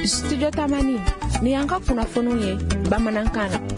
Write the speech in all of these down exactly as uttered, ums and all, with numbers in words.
Studio Tamani ni an ka kunnafoniw ye bamanankan na.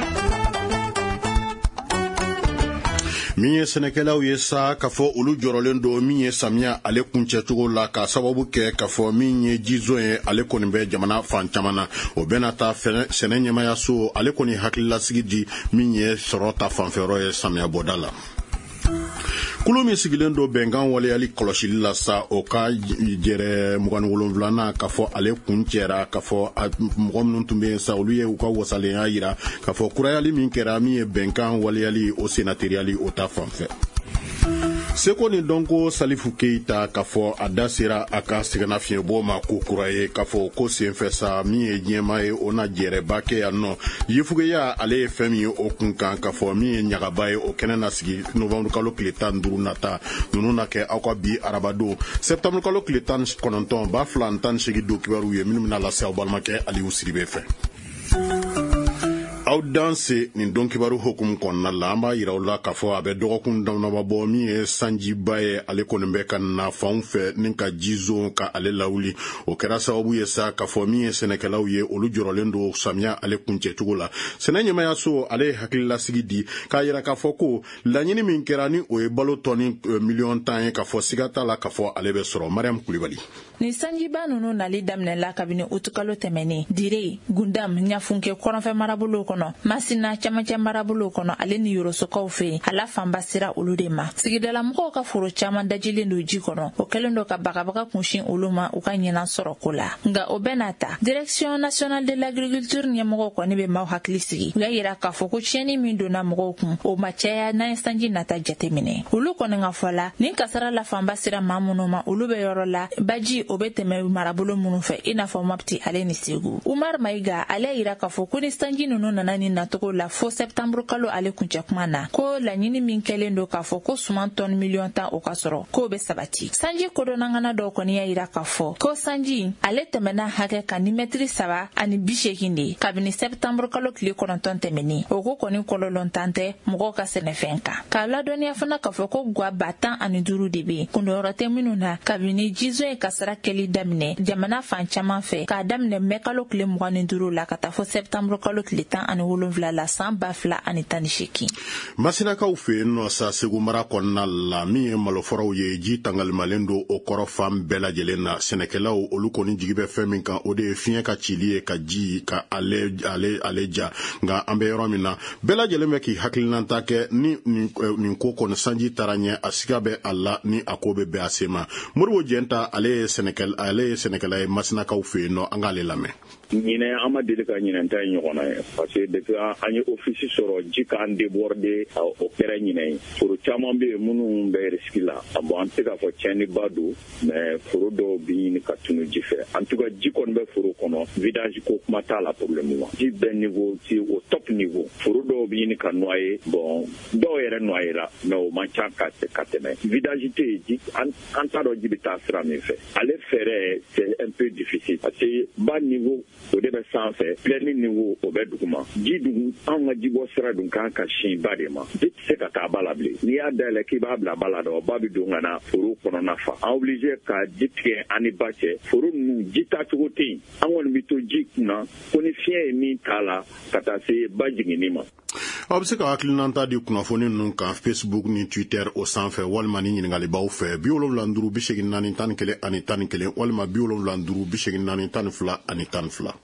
Min ye sɛnɛkɛlaw ye sa k'a fɔ olu jɔrɔlen don min ye samiya ale kuncɛcogo la ka sababu kɛ k'a fɔ min ye jizo ye ale kɔni bɛ jamana fan caman na o bɛna ta sɛnɛ ɲɛmayaso ale kɔni hakililasigi di min ye sɔrɔ ta fanfɛyɔrɔ ye samiya bɔda la. Kulu min sigilen do bɛnkan waleyali kɔlɔsili la sa o ka jɛrɛ mugan ni wolonwula k'a fɔ ale kun cɛra k'a fɔ mɔgɔ minnu tun bɛ yen sa olu ye u ka wasalenya yira k'a fɔ kurayali min kɛra min ye bɛnkan waleyali o senateriyali o ta fanfɛ. Seko ni dɔnko Salifu Keita k'a fɔ a da sera a ka sɛgɛnnafiɲɛbɔ ma ko kura ye k'a fɔ ko senfɛ sa min ye diɲɛma ye o na jɛrɛba kɛ yan nɔ yefugeya ale ye fɛn min ye o kun kan k'a fɔ min ye ɲagaba ye o kɛnɛ na sigi novembre kalo tile tan ni duuru nata ninnu na kɛ aw ka bi arabadon septembre kalo tile tan ni kɔnɔntɔn ba fila ani tan ni seegin don kibaru ye minnu bɛna lase aw balimakɛ Aliyu Siribe fɛ. Aw danse nin don kibaru hukumu kɔnɔna la an b'a yira u la k'a fɔ a bɛ dɔgɔkun damadɔ bɔ min ye sanjiba ye ale kɔni bɛ ka na fanw fɛ ni ka jizo ka ale lawuli o kɛra sababu ye sa k'a fɔ min ye sɛnɛkɛlaw ye olu jɔrɔlen don samiya ale kuncɛcogo la sɛnɛ ɲɛmayaso ale ye hakililasigi di k'a yira k'a fɔ ko laɲini min kɛra ni o ye balo tɔni miliyɔn tan ye k'a fɔ siga t'a la k'a fɔ ale bɛ sɔrɔ. Mariam Kulibali. Ni sanjiba ninnu nali daminɛla kabini utukalo tɛmɛnen dire gundam ɲafunke kɔrɔnfɛ marabolo kɔnɔ masina camancɛ marabolo kɔnɔ ale ni yorosokaw fɛ ala fanba sera olu de ma sigidala mɔgɔw ka foro caman dajilen do ji kɔnɔ o kɛlen do ka bagabaga kunsin olu ma u ka ɲɛna sɔrɔ ko la nka o bɛɛ n'a ta direction nationale de l'agriculture ɲɛmɔgɔw kɔni bɛ maaw hakili sigi u y'a yira k'a fɔ ko tiɲɛni min donna mɔgɔw kun o ma caya n'an ye sanji nata jateminɛ olu kɔni ka fɔ la ni kasara la fanba sera maa minnu ma olu bɛ yɔrɔ la baji o bɛ tɛmɛ marabolo minnu fɛ i n'a fɔ Mopti ale ni Segu. Umar Maiga ale yira k'a fɔ ko ni sanji ninnu nana ni natogo la fo septembre kalo ale kuncɛ kuma na ko laɲini min kɛlen do k'a fɔ ko suman tɔni miliyɔn tan o ka sɔrɔ k'o bɛ sabati. Sanji kodɔnnangana dɔw kɔni y'a yira k'a fɔ ko sanji ale tɛmɛna hakɛ kan ni mɛtiri saba ani bi seegin de kabini septembre kalo tile kɔnɔntɔn tɛmɛni o ko kɔni kɔlɔlɔ tan tɛ mɔgɔw ka sɛnɛfɛn kan. K'a ladɔnniya fana k'a fɔ ko gwa ba tan ani duuru de bɛ kundɔyɔrɔ tɛ minnu na kabini jizo ye kasara kɛli daminɛ jamana fan caman fɛ k'a daminɛ mɛ kalo tile mugan ni duuru la ka taa fɔ septembre kalo tile tan ani wolonwula la san ba fila ani tan ni seegin. Masinakaw fɛ yen nɔ sa Segu mara kɔnɔna la min ye malofɔraw ye ji tangalimalen do o kɔrɔ fan bɛɛ lajɛlen na sɛnɛkɛlaw olu kɔni jigi bɛ fɛn min kan o de ye fiɲɛ ka cili ye ka ji ka ale ale ale ja nka an bɛ yɔrɔ min na bɛɛ lajɛlen bɛ k'i hakilinata kɛ ni nin ko kɔni sanji taara ɲɛ a siga bɛ a la ni a ko bɛ bɛn a se ma. Moribo Jɛnta ale ye sɛnɛkɛla ale ye sɛnɛkɛla ye masinakaw fɛ yen nɔ an k'ale lamɛn. Ɲinɛ an ma deli ka ɲinɛ ta ye ɲɔgɔn na ye parce que depuis an ye ofisi sɔrɔ ji k'an débordé o kɛra ɲinɛ ye foro caman bɛ yen minnu bɛ risque la bon an tɛ k'a fɔ tiɲɛniba don mais foro dɔw bɛ ɲini ka tunu ji fɛ en tout cas ji kɔni bɛ foro kɔnɔ vidage ko kuma t'a la problème ma ji bɛ niveau ti au top niveau foro dɔw bɛ ɲini ka noyer bon dɔw yɛrɛ noyer la mais o man ca ka ka tɛmɛ vidage tɛ yen ji an t'a dɔn ji bɛ taa sira min fɛ ale fɛɛrɛ c'est un peu difficile parce que bas niveau o de bɛ sanfɛ plein niveau o bɛ duguma ji dugu anw ka jibɔ sira dun kan ka sin ba de ma ji tɛ se ka taa ba la bilen n'i y'a dayɛlɛ k'i b'a bila ba la dɔrɔn ba bɛ don ka na foro kɔnɔna fa an obligé ka ji tigɛ an ni ba cɛ foro ninnu ji taacogo tɛ yen an kɔni bɛ to ji kunna ko ni fiɲɛ ye min t'a la ka taa se ba jiginni ma. Aw bɛ se ka hakilinanta di kunnafoni ninnu kan Facebook ni Twitter o sanfɛ walima ni ɲininkalibaw fɛ bi wolonwula ni duuru bi seegin naani tan ni kelen ani tan ni kelen walima bi wolonwula ni duuru bi seegin naani tan ni fila ani tan ni fila.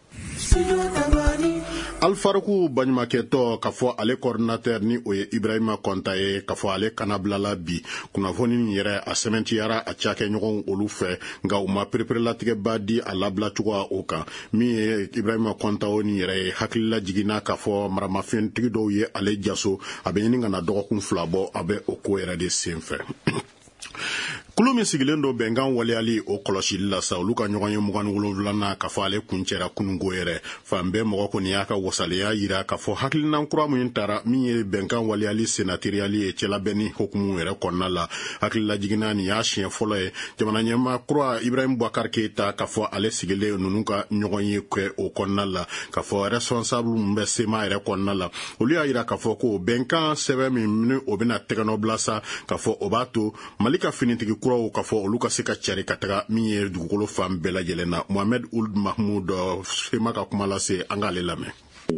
Alfaruku Baɲumakɛtɔ k'a fɔ ale coordinateur ni o ye Ibrahima Konta ye k'a fɔ ale kana bilala bi kunnafoni nin yɛrɛ a sɛmɛntiyara a cakɛɲɔgɔn olu fɛ nka u ma pereperelatigɛba di a labila o kan min ye Ibrahima Konta o nin yɛrɛ ye hakilila jiginna k'a fɔ maramafɛntigi dɔw ye ale jaso a bɛ ɲini ka na dɔgɔkun fila bɔ a bɛ o ko yɛrɛ de sen fɛ. Kulu min sigilen do bɛnkan waleyali o kɔlɔsili la sa olu ka ɲɔgɔn ye mugan ni wolonwula k'a fɔ ale kuncɛra kunungo yɛrɛ fan bɛɛ mɔgɔ kɔni y'a ka wasaleya yira k'a fɔ hakilinan kura min taara min ye bɛnkan waleyali senateriyali ye cɛlabɛnni hukumu yɛrɛ kɔnɔna la hakililajiginna nin y'a siɲɛ fɔlɔ ye jamana ɲɛmaa kura Ibrahim Boubacar Keita k'a fɔ ale sigilen ninnu ka ɲɔgɔn ye kɛ o kɔnɔna la k'a fɔ responsable min bɛ sema yɛrɛ kɔnɔna la olu y'a yira k'a fɔ ko bɛnkan sɛbɛn min o bɛna tɛgɛnɔ bila sa k'a fɔ o b'a to Mali ka finitigi kuraw ka fɔ olu ka se ka cari ka taga min ye dugukolo fan bɛɛ lajɛlen na. Mohamed Ould Mahmoud Fema ka kuma lase an k'ale lamɛn.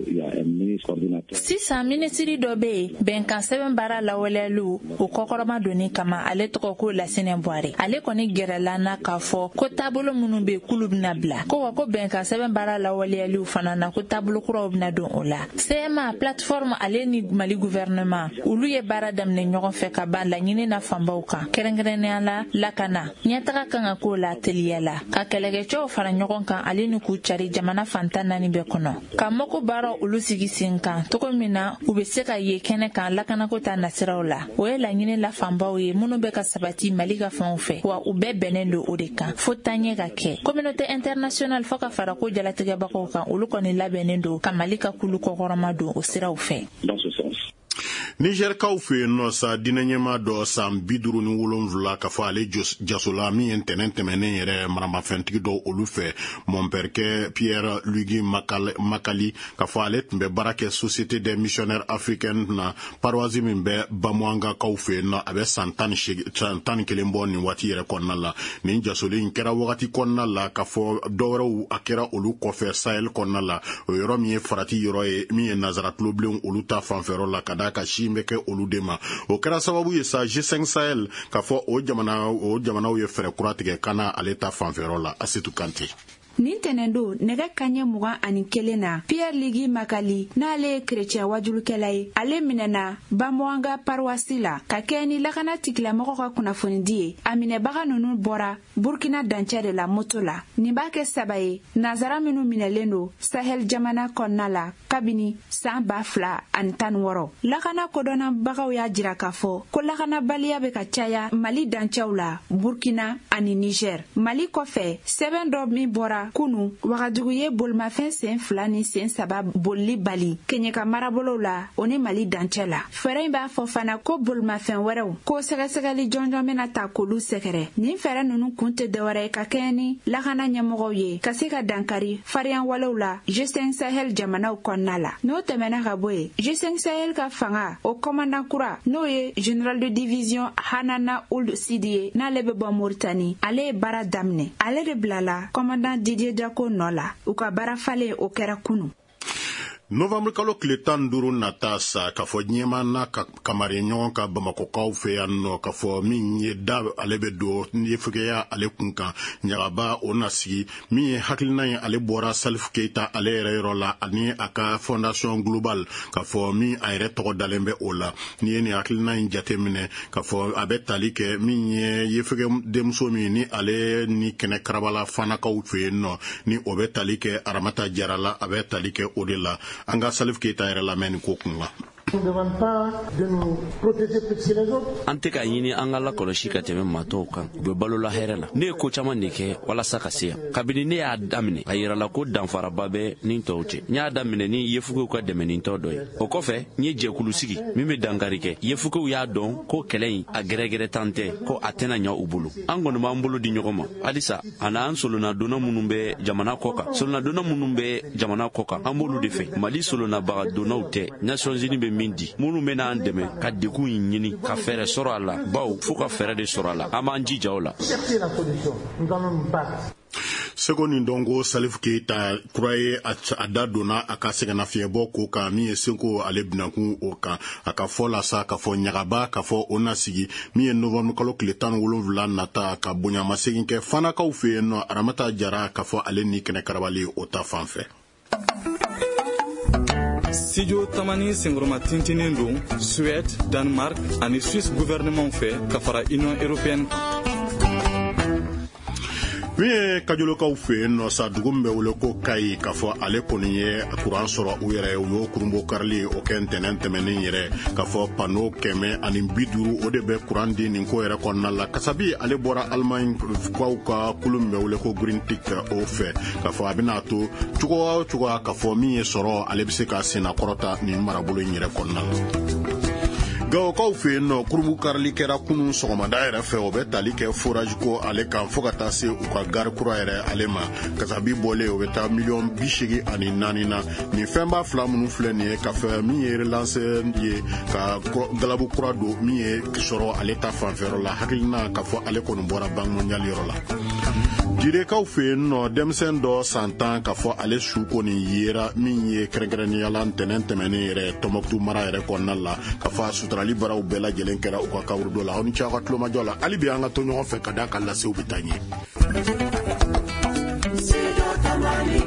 Sisan minisiri dɔ bɛ yen bɛnkan sɛbɛn baara lawaleyali o kɔkɔrɔma donni kama ale tɔgɔ ko Lasine Buhari. Ale kɔni gɛrɛla na k'a fɔ ko taabolo minnu bɛ kulu bɛna bila ko wa ko bɛnkan sɛbɛn baara lawaleyali fana na ko taabolo kuraw bɛna don o la. C M A plateforme ale ni Mali gouvernement olu ye baara daminɛ ɲɔgɔn fɛ ka ban laɲini na fanbaw kan kɛrɛnkɛrɛnnenya la lakana ɲɛtaga kan ka k'o la teliya la ka kɛlɛkɛcɛw fara ɲɔgɔn kan ale ni k'u cari jamana fantan naani bɛɛ kɔnɔ ka mɔgɔ baara olu sigi sen kan togo min na u bɛ se ka ye kɛnɛ kan lakanako ta nasiraw la. O ye laɲini la fanbaw ye minnu bɛ ka sabati Mali ka fɛnw fɛ wa u bɛɛ bɛnnen don o de kan fo taɲɛ ka kɛ. Communauté internationale fo ka fara ko jalatigɛbagaw kan olu kɔni labɛnnen don ka Mali ka kulu kɔkɔrɔma don o siraw fɛ. Niger kaw fe no sa dinanyema do sam biduru ni wolonvla ka fa ale jasola mi entenen temenen yere marama fentigi do olu fe mon perke Pierre Lugui Makali ka fa ale tmbe barake Société des missionnaires africaines na paroisi mbe bamwanga kaw fe no abe santani santani kelembo ni wati yere konnala ni jasoli nkera wakati konnala ka fo dowro akera olu kofe Sahel konnala o yoro mi farati yoro e mi Nazarat Loblon olu ta fanfero la kadaka shi mbeke oludema o kera sababu ye sa G cinq Sahel ka fɔ o jamana o jamana ye fɛrɛ kura tigɛ kana ale ta fanfɛrɔ la Asitu Kante. Nin tɛnɛndo nɛgɛ kaɲɛ mugan ani kelen na Pierre Lugui Makali n'ale ye chrétien wajulukɛla ye ale minɛna Bamwanga paroisse la ka kɛ ni lakana tigilamɔgɔ ka kunnafonidi ye a minɛbaga ninnu bɔra Burkina dancɛ de la moto la. Nin b'a kɛ saba ye nazara minnu minɛlen don Sahel jamana kɔnɔna la kabini san ba fila ani tan ni wɔɔrɔ. Lakana kodɔnnabagaw y'a jira k'a fɔ ko lakanabaliya bɛ ka caya Mali dancɛw la Burkina ani Niger. Mali kɔfɛ sɛbɛn dɔ min bɔra kunu wagadugu ye bolimafɛn sen fila ni sen saba bolili bali Keɲeka marabolow la o ni Mali dancɛ la. Fɛɛrɛ in b'a fɔ fana ko bolimafɛn wɛrɛw ko sɛgɛsɛgɛli jɔnjɔn bɛna ta k'olu sɛgɛrɛ. Nin fɛɛrɛ ninnu kun tɛ dɔwɛrɛ ye ka kɛɲɛ ni lakana ɲɛmɔgɔw ye ka se ka dankari fariyan walew la G cinq Sahel jamanaw kɔnɔna la. N'o tɛmɛna ka bɔ yen G cinq Sahel ka fanga o commandant kura n'o ye général de division Hanana Ould Sidi ye n'ale bɛ bɔ Mauritanie ale ye baara daminɛ. Ale de bilala commandant Didier Dako nɔ la u ka baara falen o kɛra kunu. Novembre kalo kile tan duru nata sa ka fɔ ɲɛma na ka kamari ɲɔgɔn ka Bamakokaw fɛ yan nɔ ka fɔ min ye da ale bɛ don ni fɛgɛya ale kun kan ɲagaba o na sigi min ye hakilina ye ale bɔra Salif Keita ale yɛrɛ yɔrɔ la ani a ka Fondation Global ka fɔ min a yɛrɛ tɔgɔ dalen bɛ o la ni ye ni hakilina in jate minɛ ka fɔ a bɛ tali kɛ min ye yefɛgɛ denmuso min ni ale ni kɛnɛ karabala fanakaw fɛ yen nɔ ni o bɛ tali kɛ Aramata Jarala a bɛ tali kɛ o de la. An ka Salif Keita yɛrɛ lamɛn ni ko kun la. An tɛ ka ɲini an ka lakɔlɔsi ka tɛmɛ matɔw kan u bɛ balola hɛrɛ la. Ne ye ko caman de kɛ walasa ka se yan. Kabini ne y'a daminɛ a yirala ko danfaraba bɛ nin tɔw cɛ. N y'a daminɛ ni yefugew ka dɛmɛnintɔ dɔ ye. O kɔfɛ n ye jɛkulu sigi min bɛ dankari kɛ. Yefugew y'a dɔn ko kɛlɛ in a gɛrɛgɛrɛ tan tɛ ko a tɛna ɲɛ u bolo. An kɔni b'an bolo di ɲɔgɔn ma. Halisa a n'an solonadonna minnu bɛ jamana kɔ kan. Solonadonna minnu bɛ jamana kɔ kan an b'olu de fɛ. Mali solonabaga donnaw tɛ. Nations Unies bɛ min di. Minnu bɛ n'an dɛmɛ ka degun in ɲini ka fɛɛrɛ sɔrɔ a la baw fo ka fɛɛrɛ de sɔrɔ a la an b'an jija o la. Seko ni dongo Salif Keita kura ye a da donna a ka sɛgɛnnafiɲɛbɔ ko kan min ye Seko ale binakun o kan a ka fɔ la sa ka fɔ ɲagaba ka fɔ o na sigi min ye novembre kalo tile tan ni wolonwula nata ka bonyamasegin kɛ fanakaw fɛ yen nɔ Aramata Jara ka fɔ ale ni kɛnɛ karabali o ta fan fɛ. Studio Tamani Sengroma tintinin don Suède, Danemark ani Suisse gouvernement fɛ ka fara Union européenne. Min ye kajolokaw fɛ yen nɔ sa dugu min bɛ wele ko Kayi k'a fɔ ale kɔni ye kuran sɔrɔ u yɛrɛ u y'o kurunbo karili o kɛ ntɛnɛn tɛmɛnen yɛrɛ k'a fɔ pano kɛmɛ ani bi duuru o de bɛ kuran di nin ko yɛrɛ kɔnɔna la kasabi ale bɔra Allemagne kaw ka kulu min bɛ wele ko Green Tick o fɛ k'a fɔ a bɛna to cogo o cogo k'a fɔ min ye sɔrɔ ale bɛ se ka senna kɔrɔta nin marabolo in yɛrɛ kɔnɔna la. Gawokaw fe no kurubu karli kɛra kunu sɔgɔmada yɛrɛ fɛ o bɛ tali kɛ forage ko ale kan fo ka taa se u ka gari kura yɛrɛ ale ma kasabi bɔlen o bɛ taa miliyɔn bi seegin ani naani na nin fɛnba fila minnu filɛ nin ye ka fɛ min ye relance ye ka galabu kura don min ye sɔrɔ ale ta fanfɛyɔrɔ la hakilina ka fɔ ale kɔni bɔra banque mondiale yɔrɔ la jirekaw fe yen nɔ denmisɛn dɔ san tan ka fɔ ale su kɔni yera min ye kɛrɛnkɛrɛnniyala ntɛnɛn tɛmɛnen yɛrɛ Tɔnbukutu mara yɛrɛ kɔnɔna la ka fɔ a suturali baaraw bɛɛ lajɛlen kɛra u ka kawuru dɔ la aw ni ce aw ka tulomajɔ la hali bi an ka to ɲɔgɔn fɛ ka da ka lasew bɛ taa ɲɛ.